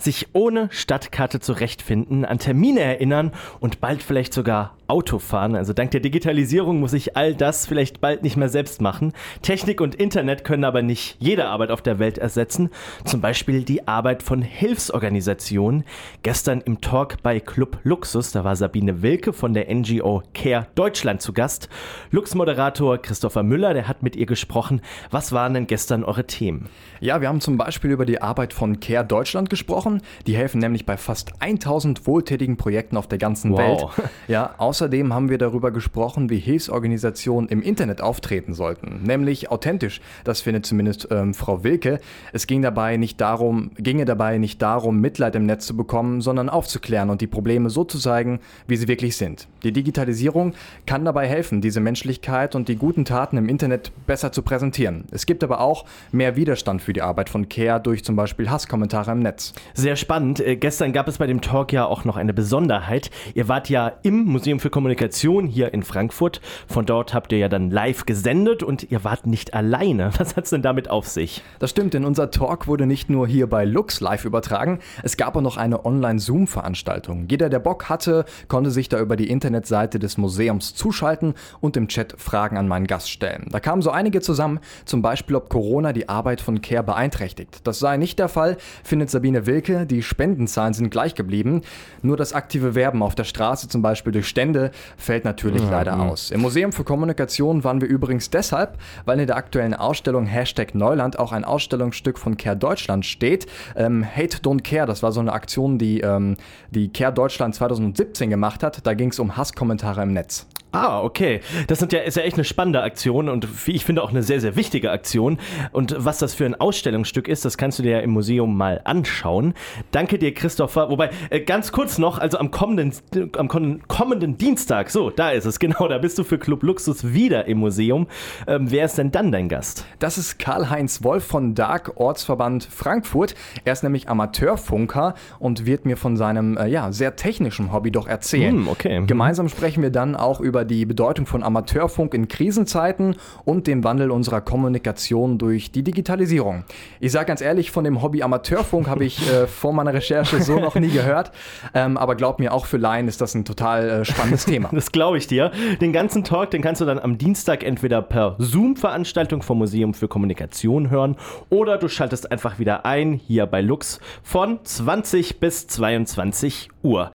sich ohne Stadtkarte zurechtfinden, an Termine erinnern und bald vielleicht sogar Auto fahren. Also dank der Digitalisierung muss ich all das vielleicht bald nicht mehr selbst machen. Technik und Internet können aber nicht jede Arbeit auf der Welt ersetzen. Zum Beispiel die Arbeit von Hilfsorganisationen. Gestern im Talk bei Club Luxus, da war Sabine Wilke von der NGO Care Deutschland zu Gast. Lux-Moderator Christopher Müller, der hat mit ihr gesprochen. Was waren denn gestern eure Themen? Ja, wir haben zum Beispiel über die Arbeit von Care Deutschland gesprochen. Die helfen nämlich bei fast 1000 wohltätigen Projekten auf der ganzen Welt. Ja, außerdem haben wir darüber gesprochen, wie Hilfsorganisationen im Internet auftreten sollten. Nämlich authentisch. Das findet zumindest Frau Wilke. Es ginge dabei nicht darum, Mitleid im Netz zu bekommen, sondern aufzuklären und die Probleme so zu zeigen, wie sie wirklich sind. Die Digitalisierung kann dabei helfen, diese Menschlichkeit und die guten Taten im Internet besser zu präsentieren. Es gibt aber auch mehr Widerstand für die Arbeit von Care durch zum Beispiel Hasskommentare im Netz. Sehr spannend. Gestern gab es bei dem Talk ja auch noch eine Besonderheit. Ihr wart ja im Museum für Kommunikation hier in Frankfurt. Von dort habt ihr ja dann live gesendet und ihr wart nicht alleine. Was hat's denn damit auf sich? Das stimmt, denn unser Talk wurde nicht nur hier bei Lux live übertragen, es gab auch noch eine Online-Zoom-Veranstaltung. Jeder, der Bock hatte, konnte sich da über die Internetseite des Museums zuschalten und im Chat Fragen an meinen Gast stellen. Da kamen so einige zusammen, zum Beispiel ob Corona die Arbeit von Care beeinträchtigt. Das sei nicht der Fall, findet Sabine Wilke. Die Spendenzahlen sind gleich geblieben. Nur das aktive Werben auf der Straße, zum Beispiel durch Stände, fällt natürlich leider aus. Im Museum für Kommunikation waren wir übrigens deshalb, weil in der aktuellen Ausstellung #Neuland auch ein Ausstellungsstück von Care Deutschland steht. Hate Don't Care, das war so eine Aktion, die Care Deutschland 2017 gemacht hat. Da ging es um Hasskommentare im Netz. Ah, okay. Das ist ja echt eine spannende Aktion und wie ich finde auch eine sehr, sehr wichtige Aktion. Und was das für ein Ausstellungsstück ist, das kannst du dir ja im Museum mal anschauen. Danke dir, Christopher. Wobei, ganz kurz noch, also am kommenden Dienstag, so, da ist es, genau, da bist du für Club Luxus wieder im Museum. Wer ist denn dann dein Gast? Das ist Karl-Heinz Wolf von DARK, Ortsverband Frankfurt. Er ist nämlich Amateurfunker und wird mir von seinem sehr technischen Hobby doch erzählen. Okay. Gemeinsam sprechen wir dann auch über die Bedeutung von Amateurfunk in Krisenzeiten und den Wandel unserer Kommunikation durch die Digitalisierung. Ich sage ganz ehrlich, von dem Hobby Amateurfunk habe ich vor meiner Recherche so noch nie gehört, aber glaub mir, auch für Laien ist das ein total spannendes Thema. Das glaube ich dir. Den ganzen Talk, den kannst du dann am Dienstag entweder per Zoom-Veranstaltung vom Museum für Kommunikation hören oder du schaltest einfach wieder ein, hier bei Lux, von 20 bis 22 Uhr.